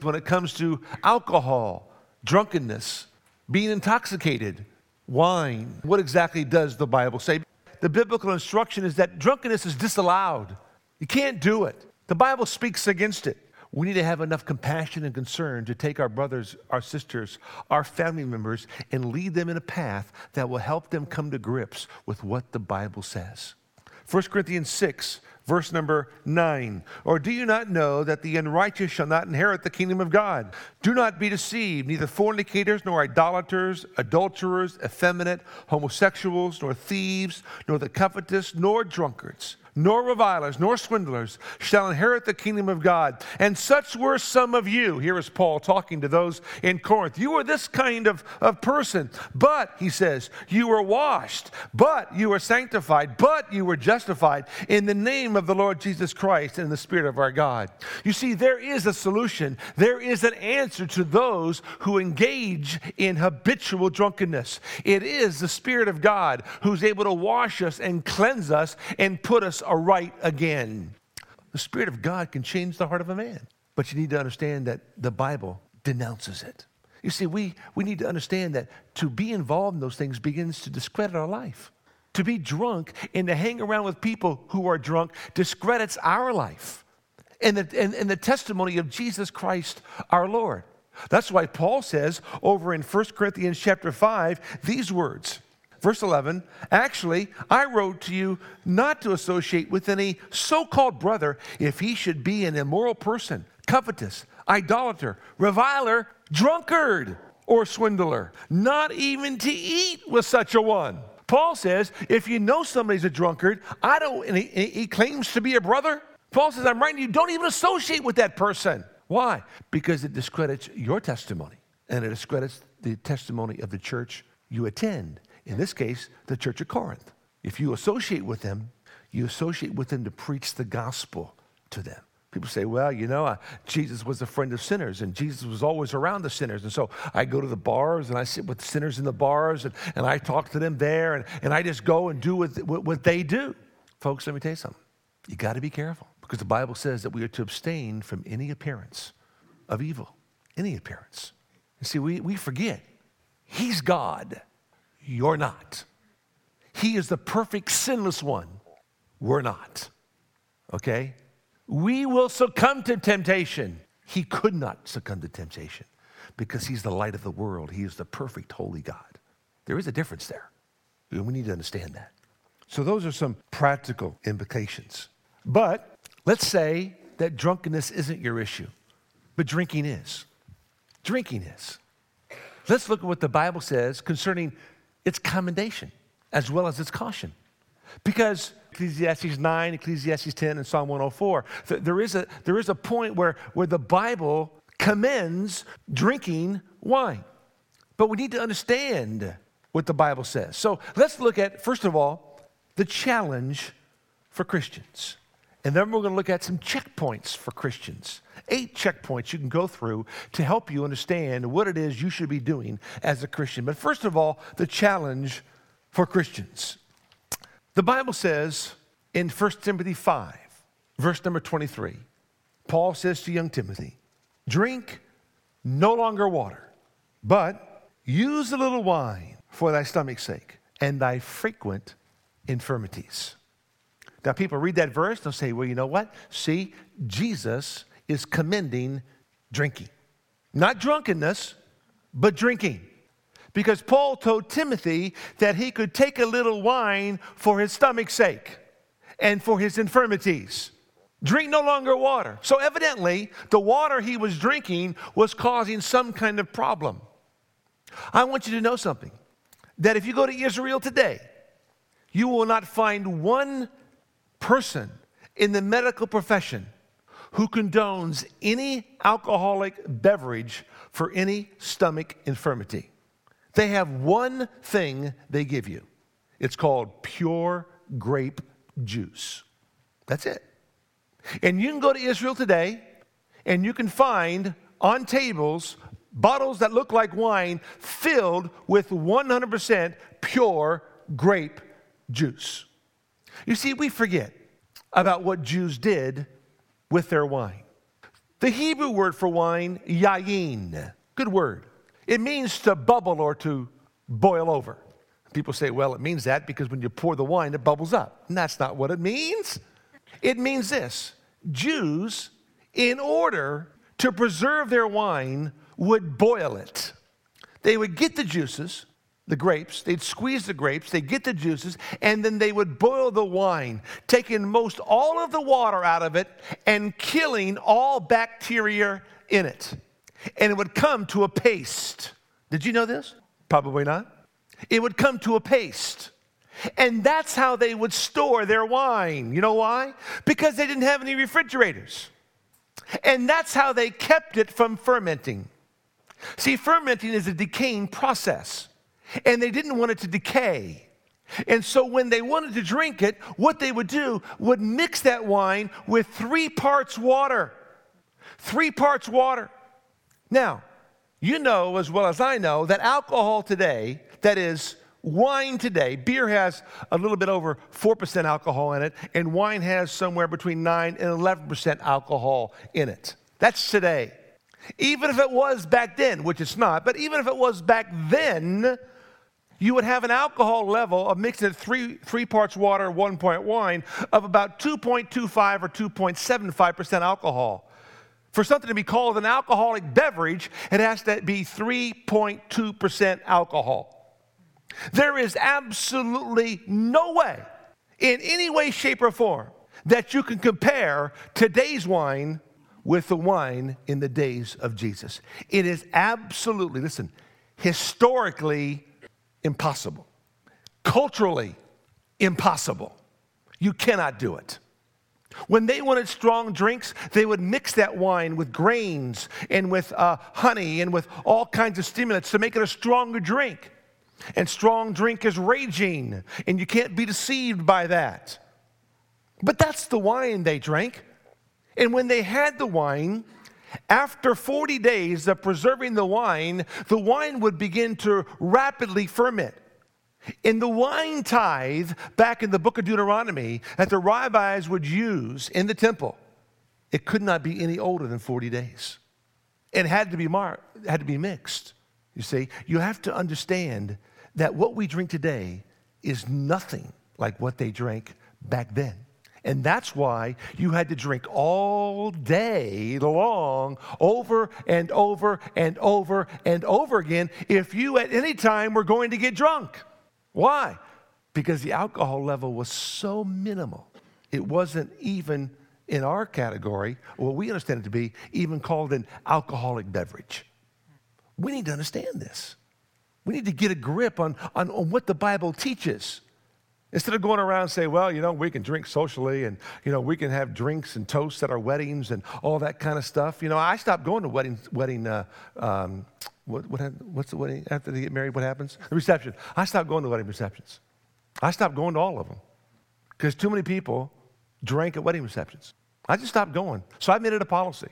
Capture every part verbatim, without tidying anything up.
when it comes to alcohol, drunkenness, being intoxicated, wine. What exactly does the Bible say? The biblical instruction is that drunkenness is disallowed. You can't do it. The Bible speaks against it. We need to have enough compassion and concern to take our brothers, our sisters, our family members, and lead them in a path that will help them come to grips with what the Bible says. First Corinthians six, verse number nine. Or do you not know that the unrighteous shall not inherit the kingdom of God? Do not be deceived, neither fornicators, nor idolaters, adulterers, effeminate, homosexuals, nor thieves, nor the covetous, nor drunkards, nor revilers, nor swindlers shall inherit the kingdom of God. And such were some of you. Here is Paul talking to those in Corinth. You were this kind of, of person. But, he says, you were washed. But you were sanctified. But you were justified in the name of the Lord Jesus Christ and in the Spirit of our God. You see, there is a solution. There is an answer to those who engage in habitual drunkenness. It is the Spirit of God who's able to wash us and cleanse us and put us aright again. The Spirit of God can change the heart of a man. But you need to understand that the Bible denounces it. You see, we, we need to understand that to be involved in those things begins to discredit our life. To be drunk and to hang around with people who are drunk discredits our life and the, and, and the testimony of Jesus Christ our Lord. That's why Paul says over in First Corinthians chapter five, these words. Verse eleven, actually, I wrote to you not to associate with any so-called brother if he should be an immoral person, covetous, idolater, reviler, drunkard, or swindler, not even to eat with such a one. Paul says, if you know somebody's a drunkard, I don't, and he, he claims to be a brother. Paul says, I'm writing to you, don't even associate with that person. Why? Because it discredits your testimony, and it discredits the testimony of the church you attend. In this case, the church of Corinth. If you associate with them, you associate with them to preach the gospel to them. People say, well, you know, uh, Jesus was a friend of sinners, and Jesus was always around the sinners. And so I go to the bars, and I sit with sinners in the bars, and, and I talk to them there, and, and I just go and do what, what, what they do. Folks, let me tell you something. You got to be careful, because the Bible says that we are to abstain from any appearance of evil, any appearance. You see, we, we forget, he's God. You're not. He is the perfect sinless one. We're not. Okay? We will succumb to temptation. He could not succumb to temptation because he's the light of the world. He is the perfect holy God. There is a difference there. And we need to understand that. So those are some practical implications. But let's say that drunkenness isn't your issue, but drinking is. Drinking is. Let's look at what the Bible says concerning its commendation as well as its caution. Because Ecclesiastes nine, Ecclesiastes ten, and Psalm one oh four, th- there is a, there is a point where, where the Bible commends drinking wine. But we need to understand what the Bible says. So let's look at, first of all, the challenge for Christians. And then we're going to look at some checkpoints for Christians. Eight checkpoints you can go through to help you understand what it is you should be doing as a Christian. But first of all, the challenge for Christians. The Bible says in First Timothy five, verse number twenty-three, Paul says to young Timothy, drink no longer water, but use a little wine for thy stomach's sake and thy frequent infirmities. Now, people read that verse, they'll say, well, you know what? See, Jesus is commending drinking. Not drunkenness, but drinking. Because Paul told Timothy that he could take a little wine for his stomach's sake and for his infirmities. Drink no longer water. So evidently, the water he was drinking was causing some kind of problem. I want you to know something, that if you go to Israel today, you will not find one person in the medical profession who condones any alcoholic beverage for any stomach infirmity. They have one thing they give you. It's called pure grape juice. That's it. And you can go to Israel today and you can find on tables bottles that look like wine filled with one hundred percent pure grape juice. You see, we forget about what Jews did with their wine. The Hebrew word for wine, yayin, good word. It means to bubble or to boil over. People say, well, it means that because when you pour the wine, it bubbles up. And that's not what it means. It means this. Jews, in order to preserve their wine, would boil it. They would get the juices, the grapes, they'd squeeze the grapes, they'd get the juices, and then they would boil the wine, taking most all of the water out of it and killing all bacteria in it. And it would come to a paste. Did you know this? Probably not. It would come to a paste. And that's how they would store their wine. You know why? Because they didn't have any refrigerators. And that's how they kept it from fermenting. See, fermenting is a decaying process. And they didn't want it to decay. And so when they wanted to drink it, what they would do would mix that wine with three parts water. Three parts water. Now, you know as well as I know that alcohol today, that is, wine today, beer has a little bit over four percent alcohol in it, and wine has somewhere between nine and eleven percent alcohol in it. That's today. Even if it was back then, which it's not, but even if it was back then, you would have an alcohol level of mixing it three, three parts water, one point wine, of about two point two five or two point seven five percent alcohol. For something to be called an alcoholic beverage, it has to be three point two percent alcohol. There is absolutely no way, in any way, shape, or form, that you can compare today's wine with the wine in the days of Jesus. It is absolutely, listen, historically impossible. Culturally impossible. You cannot do it. When they wanted strong drinks, they would mix that wine with grains and with uh, honey and with all kinds of stimulants to make it a stronger drink. And strong drink is raging, and you can't be deceived by that. But that's the wine they drank. And when they had the wine, after forty days of preserving the wine, the wine would begin to rapidly ferment. In the wine tithe, back in the book of Deuteronomy, that the rabbis would use in the temple, it could not be any older than forty days. It had to be marked, had to be mixed. You see, you have to understand that what we drink today is nothing like what they drank back then. And that's why you had to drink all day long, over and over and over and over again, if you at any time were going to get drunk. Why? Because the alcohol level was so minimal. It wasn't even in our category, what we understand it to be, even called an alcoholic beverage. We need to understand this. We need to get a grip on, on, on what the Bible teaches. Instead of going around and say, well, you know, we can drink socially and, you know, we can have drinks and toasts at our weddings and all that kind of stuff. You know, I stopped going to wedding, wedding uh, um, what, what, what's the wedding? After they get married, what happens? The reception. I stopped going to wedding receptions. I stopped going to all of them because too many people drank at wedding receptions. I just stopped going. So I made it a policy.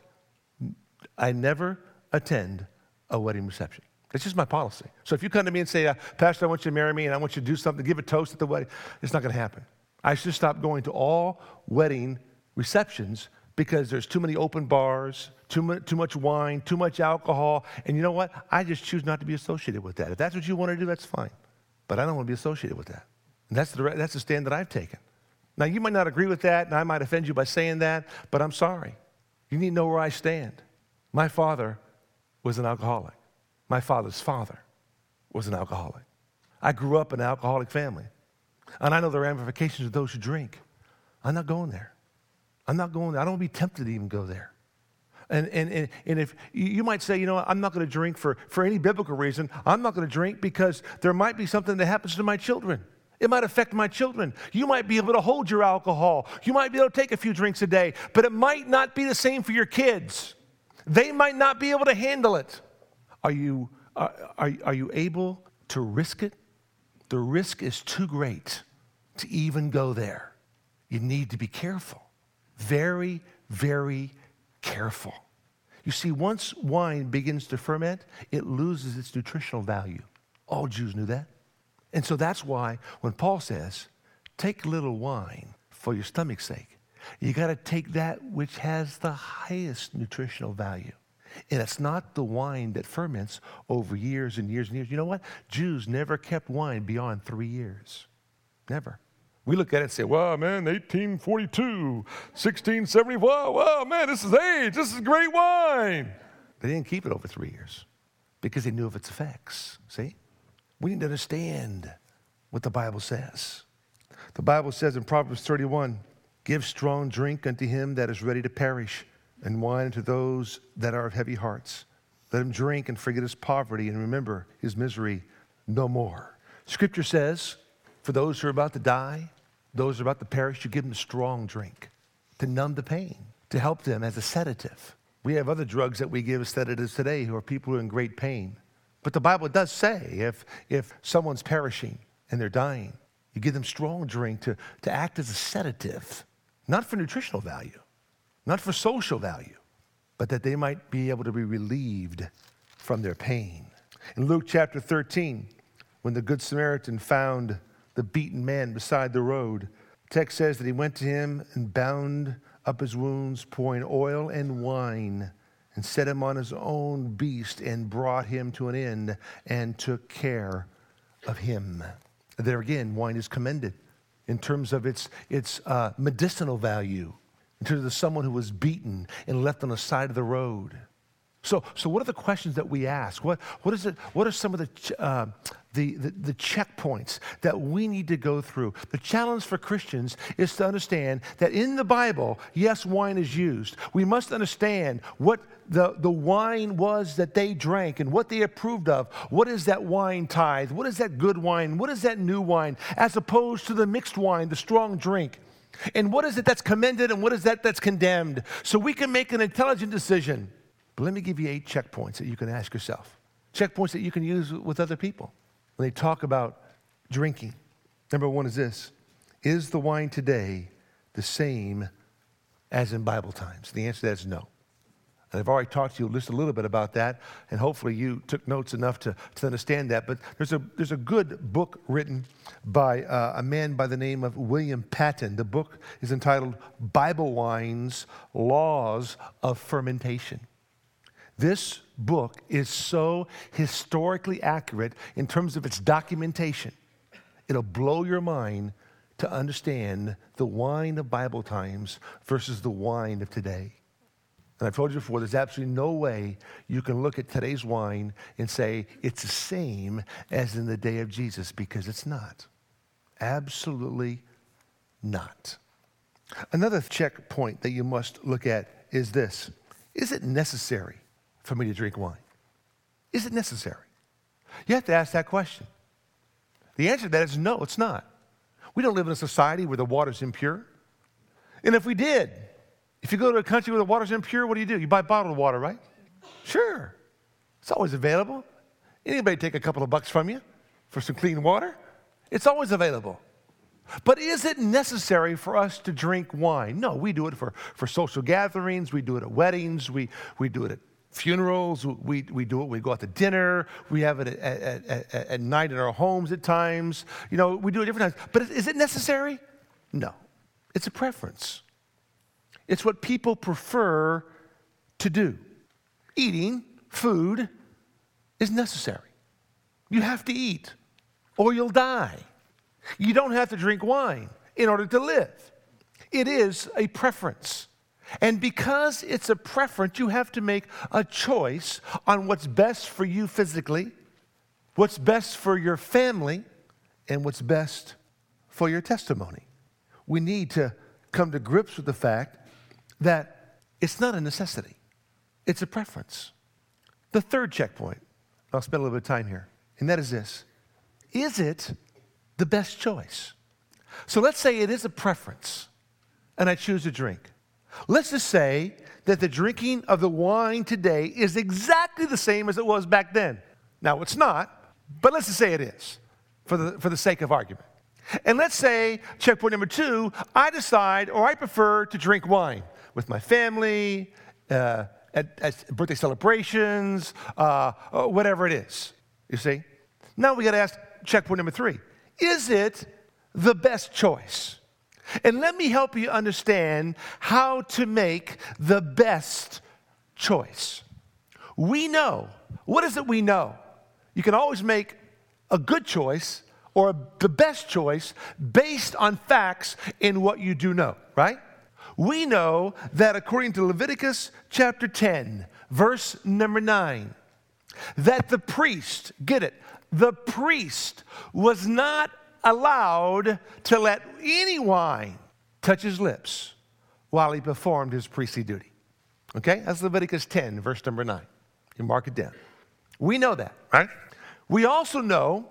I never attend a wedding reception. It's just my policy. So if you come to me and say, uh, Pastor, I want you to marry me and I want you to do something, give a toast at the wedding, it's not going to happen. I should stop going to all wedding receptions because there's too many open bars, too much, too much wine, too much alcohol. And you know what? I just choose not to be associated with that. If that's what you want to do, that's fine. But I don't want to be associated with that. And that's the, that's the stand that I've taken. Now, you might not agree with that, and I might offend you by saying that, but I'm sorry. You need to know where I stand. My father was an alcoholic. My father's father was an alcoholic. I grew up in an alcoholic family. And I know the ramifications of those who drink. I'm not going there. I'm not going there. I don't want to be tempted to even go there. And, and, and, and if you might say, you know, I'm not going to drink for, for any biblical reason. I'm not going to drink because there might be something that happens to my children. It might affect my children. You might be able to hold your alcohol. You might be able to take a few drinks a day, but it might not be the same for your kids. They might not be able to handle it. Are you, are, are, are you able to risk it? The risk is too great to even go there. You need to be careful. Very, very careful. You see, once wine begins to ferment, it loses its nutritional value. All Jews knew that. And so that's why when Paul says, take a little wine for your stomach's sake, You got to take that which has the highest nutritional value. And it's not the wine that ferments over years and years and years. You know what? Jews never kept wine beyond three years. Never. We look at it and say, wow, man, eighteen forty-two, sixteen seventy, wow, wow, man, this is age. This is great wine. They didn't keep it over three years because they knew of its effects. See? We need to understand what the Bible says. The Bible says in Proverbs thirty-one, give strong drink unto him that is ready to perish, and wine unto those that are of heavy hearts. Let him drink and forget his poverty and remember his misery no more. Scripture says, for those who are about to die, those who are about to perish, you give them a strong drink to numb the pain, to help them as a sedative. We have other drugs that we give as sedatives today who are people who are in great pain. But the Bible does say if, if someone's perishing and they're dying, you give them strong drink to, to act as a sedative, not for nutritional value, not for social value, but that they might be able to be relieved from their pain. In Luke chapter thirteen, when the Good Samaritan found the beaten man beside the road, the text says that he went to him and bound up his wounds, pouring oil and wine, and set him on his own beast and brought him to an inn and took care of him. There again, wine is commended in terms of its, its uh, medicinal value, in terms of someone who was beaten and left on the side of the road. So, so what are the questions that we ask? What, what is it? What are some of the, uh, the, the, the checkpoints that we need to go through? The challenge for Christians is to understand that in the Bible, yes, wine is used. We must understand what the, the wine was that they drank and what they approved of. What is that wine tithe? What is that good wine? What is that new wine? As opposed to the mixed wine, the strong drink. And what is it that's commended and what is that that's condemned? So we can make an intelligent decision. But let me give you eight checkpoints that you can ask yourself. Checkpoints that you can use with other people when they talk about drinking. Number one is this. Is the wine today the same as in Bible times? The answer to that is no. And I've already talked to you just a little bit about that, and hopefully you took notes enough to, to understand that. But there's a, there's a good book written by uh, a man by the name of William Patton. The book is entitled Bible Wines, Laws of Fermentation. This book is so historically accurate in terms of its documentation. It'll blow your mind to understand the wine of Bible times versus the wine of today. And I've told you before, there's absolutely no way you can look at today's wine and say it's the same as in the day of Jesus, because it's not. Absolutely not. Another checkpoint that you must look at is this. Is it necessary for me to drink wine? Is it necessary? You have to ask that question. The answer to that is no, it's not. We don't live in a society where the water's impure. And if we did, if you go to a country where the water's impure, what do you do? You buy bottled water, right? Sure. It's always available. Anybody take a couple of bucks from you for some clean water? It's always available. But is it necessary for us to drink wine? No, we do it for, for social gatherings. We do it at weddings. We, we do it at funerals. We, we do it. We go out to dinner. We have it at, at, at, at night in our homes at times. You know, we do it different times. But is it necessary? No. It's a preference. It's what people prefer to do. Eating food is necessary. You have to eat or you'll die. You don't have to drink wine in order to live. It is a preference. And because it's a preference, you have to make a choice on what's best for you physically, what's best for your family, and what's best for your testimony. We need to come to grips with the fact that it's not a necessity. It's a preference. The third checkpoint, I'll spend a little bit of time here, and that is this. Is it the best choice? So let's say it is a preference, and I choose to drink. Let's just say that the drinking of the wine today is exactly the same as it was back then. Now, it's not, but let's just say it is, for the, for the sake of argument. And let's say, checkpoint number two, I decide or I prefer to drink wine with my family, uh, at, at birthday celebrations, uh, whatever it is, you see? Now we got to ask checkpoint number three. Is it the best choice? And let me help you understand how to make the best choice. We know. What is it we know? You can always make a good choice or the best choice based on facts in what you do know, right? We know that according to Leviticus chapter ten, verse number nine, that the priest, get it, the priest was not allowed to let any wine touch his lips while he performed his priestly duty. Okay? That's Leviticus ten, verse number nine. You mark it down. We know that, right? We also know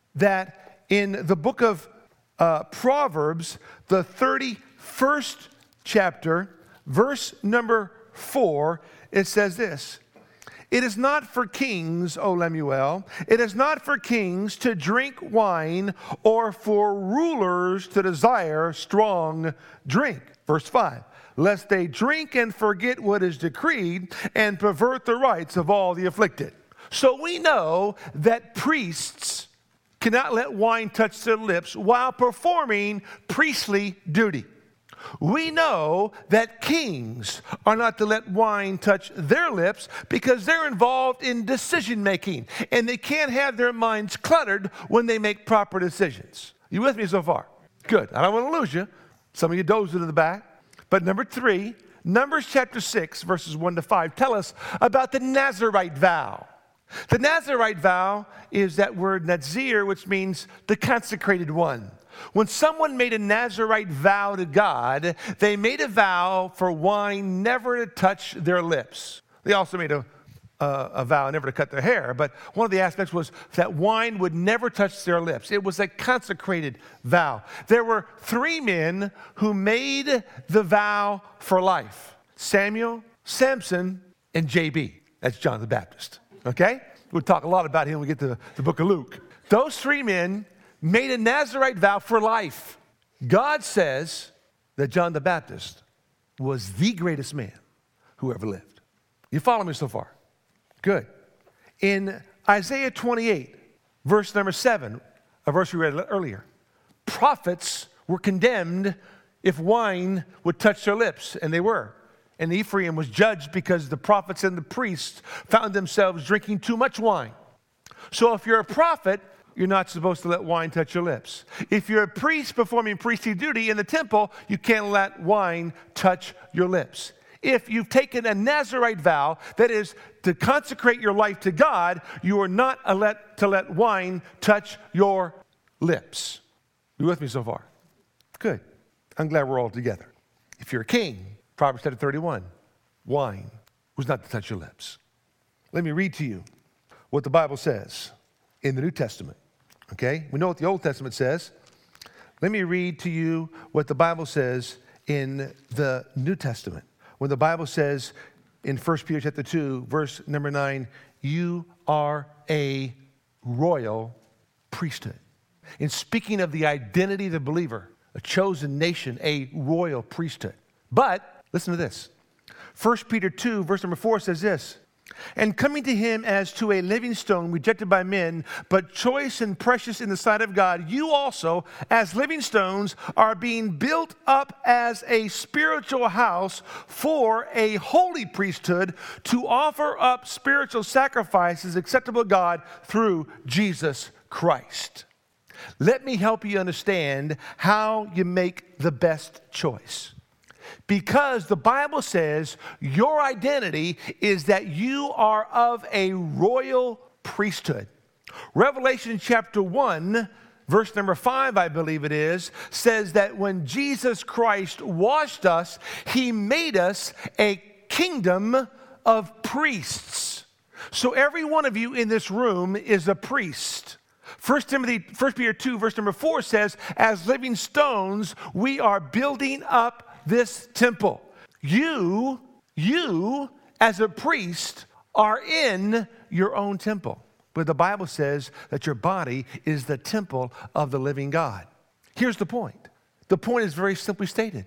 that in the book of uh, Proverbs, the thirty-first chapter, verse number four, it says this: "It is not for kings, O Lemuel, it is not for kings to drink wine or for rulers to desire strong drink." Verse five, "Lest they drink and forget what is decreed and pervert the rights of all the afflicted." So we know that priests cannot let wine touch their lips while performing priestly duty. We know that kings are not to let wine touch their lips because they're involved in decision making and they can't have their minds cluttered when they make proper decisions. You with me so far? Good. I don't want to lose you. Some of you dozed in the back. But number three, Numbers chapter six, verses one to five, tell us about the Nazirite vow. The Nazirite vow is that word Nazir, which means the consecrated one. When someone made a Nazirite vow to God, they made a vow for wine never to touch their lips. They also made a, uh, a vow never to cut their hair, but one of the aspects was that wine would never touch their lips. It was a consecrated vow. There were three men who made the vow for life: Samuel, Samson, and J B. That's John the Baptist. Okay? We'll talk a lot about him when we get to the book of Luke. Those three men made a Nazirite vow for life. God says that John the Baptist was the greatest man who ever lived. You follow me so far? Good. In Isaiah twenty-eight, verse number seven, a verse we read earlier, prophets were condemned if wine would touch their lips, and they were. And Ephraim was judged because the prophets and the priests found themselves drinking too much wine. So if you're a prophet, you're not supposed to let wine touch your lips. If you're a priest performing priestly duty in the temple, you can't let wine touch your lips. If you've taken a Nazirite vow, that is to consecrate your life to God, you are not a let, to let wine touch your lips. You with me so far? Good. I'm glad we're all together. If you're a king, Proverbs chapter thirty-one, wine was not to touch your lips. Let me read to you what the Bible says in the New Testament. Okay? We know what the Old Testament says. Let me read to you what the Bible says in the New Testament. When the Bible says in First Peter chapter two, verse number nine, you are a royal priesthood. In speaking of the identity of the believer, a chosen nation, a royal priesthood. But listen to this. First Peter two, verse number four says this: "And coming to him as to a living stone rejected by men, but choice and precious in the sight of God, you also, as living stones, are being built up as a spiritual house for a holy priesthood, to offer up spiritual sacrifices acceptable to God through Jesus Christ." Let me help you understand how you make the best choice. Because the Bible says your identity is that you are of a royal priesthood. Revelation chapter one, verse number five, I believe it is, says that when Jesus Christ washed us, he made us a kingdom of priests. So every one of you in this room is a priest. First Timothy, First Peter two, verse number four says, as living stones, we are building up this temple. You, you, as a priest, are in your own temple. But the Bible says that your body is the temple of the living God. Here's the point. The point is very simply stated.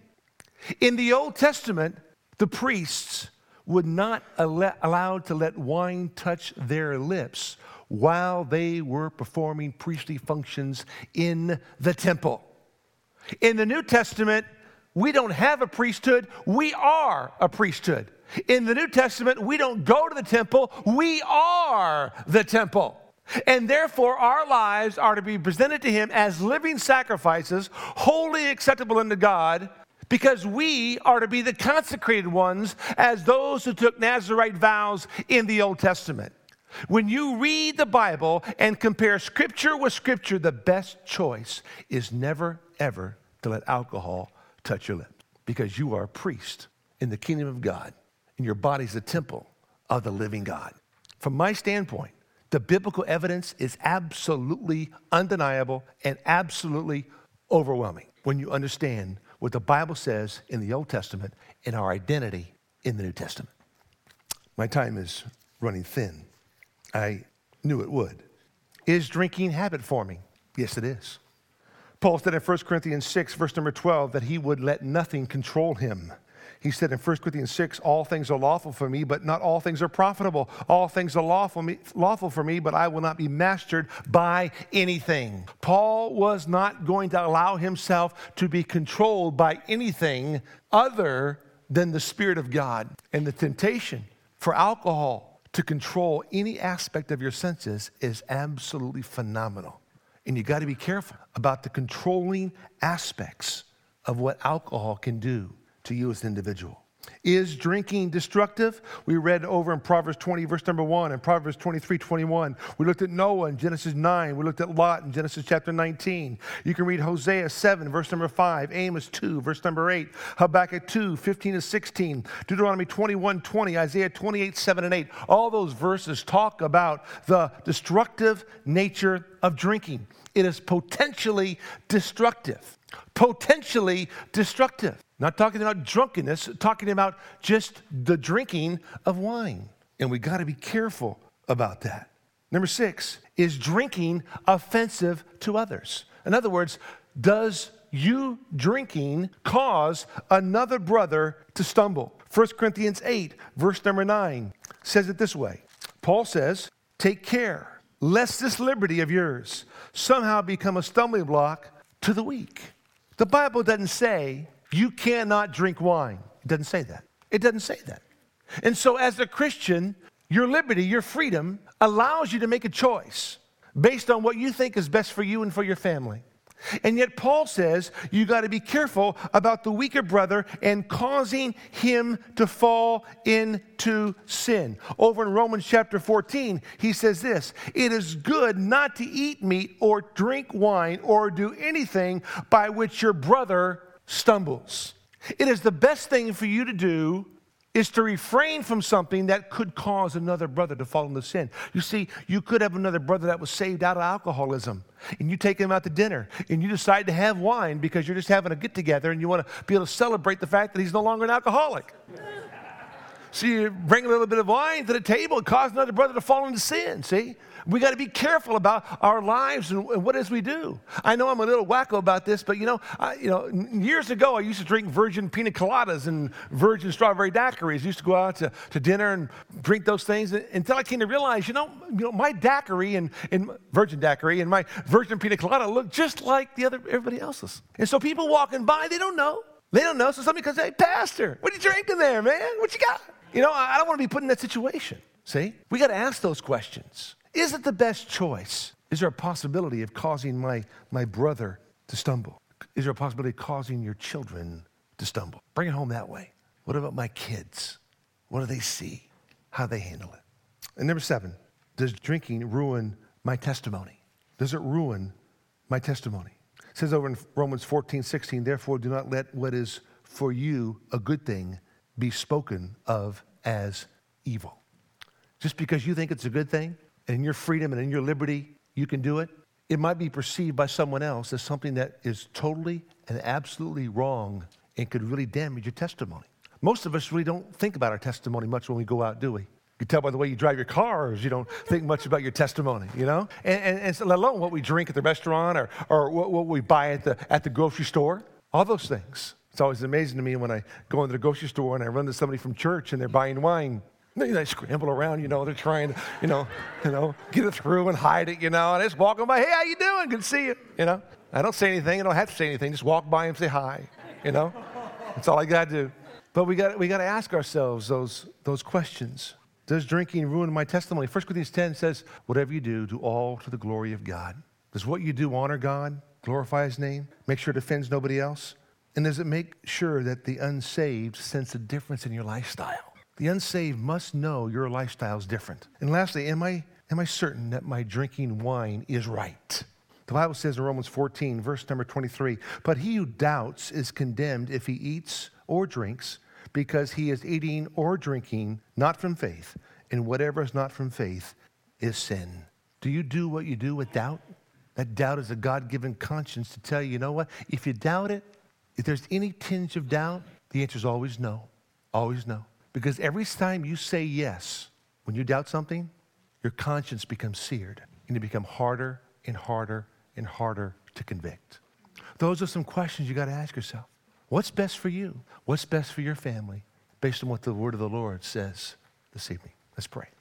In the Old Testament, the priests would not allow allowed to let wine touch their lips while they were performing priestly functions in the temple. In the New Testament, we don't have a priesthood. We are a priesthood. In the New Testament, we don't go to the temple. We are the temple. And therefore, our lives are to be presented to him as living sacrifices, wholly acceptable unto God, because we are to be the consecrated ones as those who took Nazirite vows in the Old Testament. When you read the Bible and compare Scripture with Scripture, the best choice is never, ever to let alcohol touch your lips, because you are a priest in the kingdom of God, and your body's the temple of the living God. From my standpoint, the biblical evidence is absolutely undeniable and absolutely overwhelming when you understand what the Bible says in the Old Testament and our identity in the New Testament. My time is running thin. I knew it would. Is drinking habit forming? Yes, it is. Paul said in First Corinthians six, verse number twelve, that he would let nothing control him. He said in First Corinthians six, all things are lawful for me, but not all things are profitable. All things are lawful, me, lawful for me, but I will not be mastered by anything. Paul was not going to allow himself to be controlled by anything other than the Spirit of God. And the temptation for alcohol to control any aspect of your senses is absolutely phenomenal. And you got to be careful about the controlling aspects of what alcohol can do to you as an individual. Is drinking destructive? We read over in Proverbs twenty, verse number one, and Proverbs twenty-three, twenty-one. We looked at Noah in Genesis nine. We looked at Lot in Genesis chapter nineteen. You can read Hosea seven, verse number five, Amos two, verse number eight, Habakkuk two, fifteen to sixteen, Deuteronomy twenty-one, twenty, Isaiah twenty-eight, seven and eight. All those verses talk about the destructive nature of drinking. It is potentially destructive. Potentially destructive. Not talking about drunkenness, talking about just the drinking of wine. And we got to be careful about that. Number six, is drinking offensive to others? In other words, does you drinking cause another brother to stumble? First Corinthians eight, verse number nine, says it this way. Paul says, take care, lest this liberty of yours somehow become a stumbling block to the weak. The Bible doesn't say you cannot drink wine. It doesn't say that. It doesn't say that. And so as a Christian, your liberty, your freedom allows you to make a choice based on what you think is best for you and for your family. And yet Paul says you got to be careful about the weaker brother and causing him to fall into sin. Over in Romans chapter fourteen, he says this, it is good not to eat meat or drink wine or do anything by which your brother stumbles. It is the best thing for you to do is to refrain from something that could cause another brother to fall into sin. You see, you could have another brother that was saved out of alcoholism, and you take him out to dinner, and you decide to have wine because you're just having a get-together, and you want to be able to celebrate the fact that he's no longer an alcoholic. So you bring a little bit of wine to the table and cause another brother to fall into sin, see? We got to be careful about our lives and what it is we do. I know I'm a little wacko about this, but you know, I, you know, years ago I used to drink virgin pina coladas and virgin strawberry daiquiris. I used to go out to, to dinner and drink those things until I came to realize, you know, you know, my daiquiri and, and virgin daiquiri and my virgin pina colada look just like the other everybody else's. And so people walking by, they don't know. They don't know. So somebody comes, hey, pastor, what are you drinking there, man? What you got? You know, I don't want to be put in that situation. See, we got to ask those questions. Is it the best choice? Is there a possibility of causing my, my brother to stumble? Is there a possibility of causing your children to stumble? Bring it home that way. What about my kids? What do they see? How they handle it? And number seven, does drinking ruin my testimony? Does it ruin my testimony? It says over in Romans fourteen, sixteen, therefore do not let what is for you a good thing be spoken of as evil. Just because you think it's a good thing, and in your freedom and in your liberty, you can do it, it might be perceived by someone else as something that is totally and absolutely wrong and could really damage your testimony. Most of us really don't think about our testimony much when we go out, do we? You can tell by the way you drive your cars, you don't think much about your testimony, you know? And, and, and so let alone what we drink at the restaurant or, or what, what we buy at the, at the grocery store, all those things. It's always amazing to me when I go into the grocery store and I run into somebody from church and they're buying wine. They, they scramble around, you know, they're trying to, you know, you know, get it through and hide it, you know, and it's walking by, hey, how you doing? Good to see you, you know. I don't say anything, I don't have to say anything, just walk by and say hi, you know. That's all I got to do. But we got we got to ask ourselves those, those questions. Does drinking ruin my testimony? First Corinthians ten says, whatever you do, do all to the glory of God. Does what you do honor God, glorify his name, make sure it offends nobody else? And does it make sure that the unsaved sense a difference in your lifestyle? The unsaved must know your lifestyle is different. And lastly, am I, am I certain that my drinking wine is right? The Bible says in Romans fourteen, verse number twenty-three, but he who doubts is condemned if he eats or drinks, because he is eating or drinking not from faith, and whatever is not from faith is sin. Do you do what you do with doubt? That doubt is a God-given conscience to tell you, you know what? If you doubt it, if there's any tinge of doubt, the answer is always no, always no. Because every time you say yes, when you doubt something, your conscience becomes seared, and it becomes harder and harder and harder to convict. Those are some questions you got to ask yourself. What's best for you? What's best for your family? Based on what the word of the Lord says this evening. Let's pray.